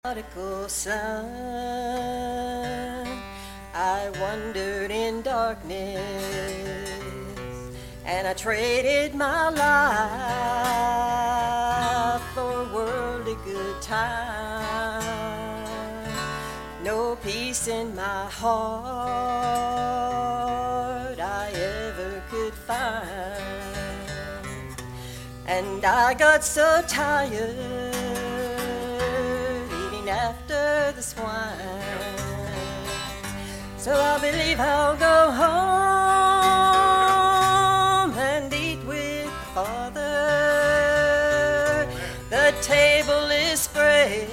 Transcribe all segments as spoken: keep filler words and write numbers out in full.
Prodigal son, I wandered in darkness, and I traded my life for worldly good time. No peace in my heart I ever could find, and I got so tired after the swine. So I believe I'll go home and eat with the Father. The table is spread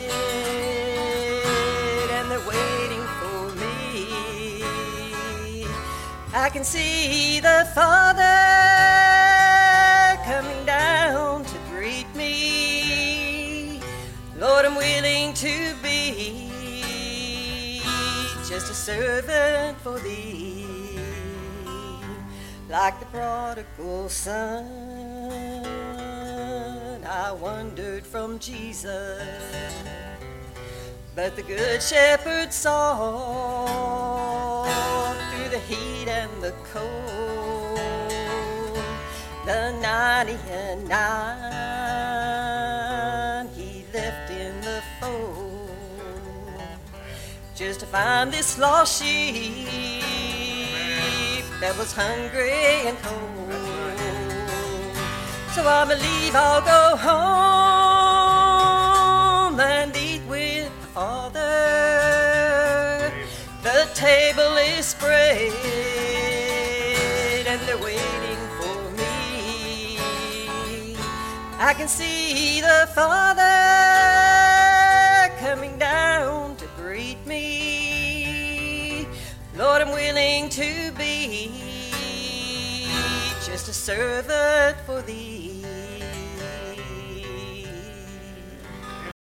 and they're waiting for me. I can see the Father coming down to greet me. Lord, I'm willing to be just a servant for thee, like the prodigal son. I wandered from Jesus, but the good shepherd saw through the heat and the cold, the ninety and nine he left in the fold, just to find this lost sheep that was hungry and cold. So I believe I'll go home and eat with the Father. The table is spread and they're waiting for me. I can see the Father coming down to greet me. Lord, I'm willing to be just a servant for thee.